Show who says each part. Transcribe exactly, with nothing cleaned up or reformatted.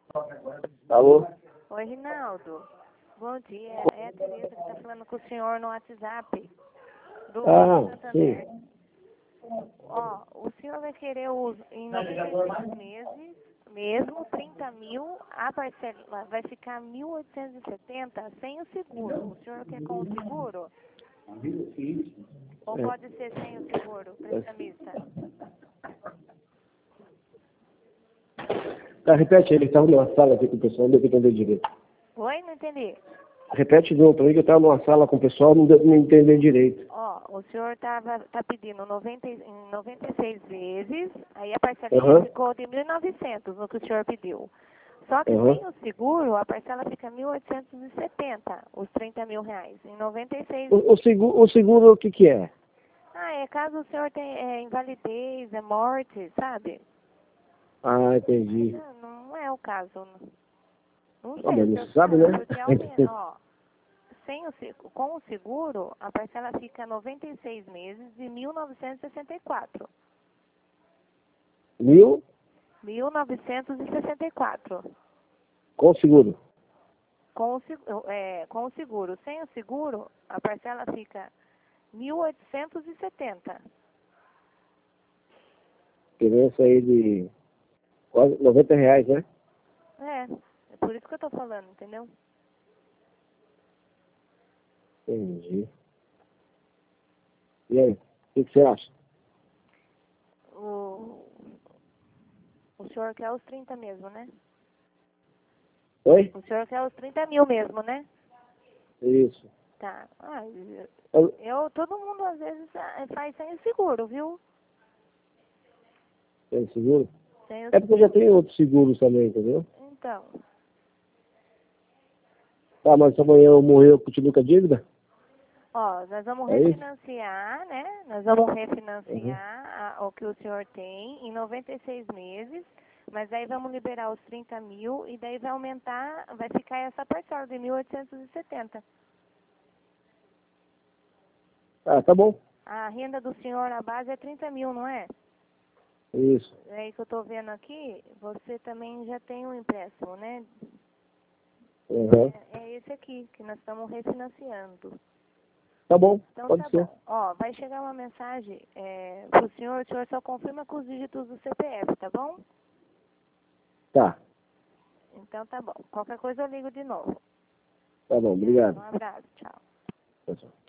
Speaker 1: Alô?
Speaker 2: Oi, Rinaldo. Bom dia. É a Tereza que está falando com o senhor no WhatsApp. Do
Speaker 1: Ah,
Speaker 2: Santander.
Speaker 1: sim.
Speaker 2: Ó, o senhor vai querer os, em noventa e seis meses, mesmo, trinta mil, a parcela vai ficar mil oitocentos e setenta sem o seguro. O senhor quer com o seguro? Ou
Speaker 1: É.
Speaker 2: pode ser sem o seguro, prestamista?
Speaker 1: Tá, repete, ele estava numa sala aqui com o pessoal, não deu pra entender direito.
Speaker 2: Oi, não entendi.
Speaker 1: Repete de novo pra mim que eu estava numa sala com o pessoal, não deu pra me entender direito.
Speaker 2: Ó, o senhor tava, tá pedindo noventa, em noventa e seis vezes, aí a parcelinha
Speaker 1: Aham,
Speaker 2: ficou de mil e novecentos, no que o senhor pediu. Só que
Speaker 1: aham.
Speaker 2: sem o seguro, a parcela fica mil oitocentos e setenta, os trinta mil reais, em noventa e seis.
Speaker 1: O, o, seguro, o seguro, o que que é?
Speaker 2: Ah, é caso o senhor tenha é, invalidez, é morte, sabe?
Speaker 1: Ah, entendi.
Speaker 2: Não, não é o caso. Não, não
Speaker 1: Ah,
Speaker 2: sei
Speaker 1: mas
Speaker 2: o
Speaker 1: não
Speaker 2: seu
Speaker 1: se sabe, né?
Speaker 2: caso, porque aumenta, ó. Sem o, se- com o seguro, a parcela fica noventa e seis meses de mil novecentos e sessenta e quatro.
Speaker 1: Mil
Speaker 2: mil novecentos e sessenta e quatro.
Speaker 1: com seguro.
Speaker 2: Com o, seg- é, com o seguro. Sem o seguro, a parcela fica mil oitocentos e setenta.
Speaker 1: Diferença aí de quase noventa reais, né?
Speaker 2: É, é por isso que eu tô falando, entendeu?
Speaker 1: Entendi. E aí, o que, que você acha?
Speaker 2: O, o senhor quer os trinta mesmo, né?
Speaker 1: Oi?
Speaker 2: O senhor quer os trinta mil mesmo, né?
Speaker 1: Isso.
Speaker 2: Tá. Ah, eu,
Speaker 1: Eu-
Speaker 2: eu- todo mundo às vezes ah, faz sem o seguro, viu?
Speaker 1: Tem seguro?
Speaker 2: Sem o
Speaker 1: É porque eu já tenho outros seguros também, entendeu?
Speaker 2: Então,
Speaker 1: Tá, mas se amanhã eu morrer, eu continuo com a dívida?
Speaker 2: ó, nós vamos
Speaker 1: É isso?
Speaker 2: refinanciar, né? Nós vamos
Speaker 1: Uhum.
Speaker 2: refinanciar a- o que o senhor tem em noventa e seis meses, mas aí vamos liberar os trinta mil e daí vai aumentar, vai ficar essa parcela de mil oitocentos e setenta.
Speaker 1: Ah, tá bom.
Speaker 2: A renda do senhor, a base é trinta mil, não é?
Speaker 1: Isso.
Speaker 2: É aí que eu tô vendo aqui, você também já tem um empréstimo, né?
Speaker 1: Uhum.
Speaker 2: É, é esse aqui, que nós estamos refinanciando.
Speaker 1: Tá bom,
Speaker 2: Então
Speaker 1: pode
Speaker 2: tá
Speaker 1: ser.
Speaker 2: bom. Ó, vai chegar uma mensagem é, pro senhor, o senhor só confirma com os dígitos do C P F, tá bom?
Speaker 1: Tá,
Speaker 2: Então tá bom. Qualquer coisa eu ligo de novo.
Speaker 1: tá bom,
Speaker 2: Um
Speaker 1: obrigado.
Speaker 2: abraço, tchau.
Speaker 1: Tchau, tchau.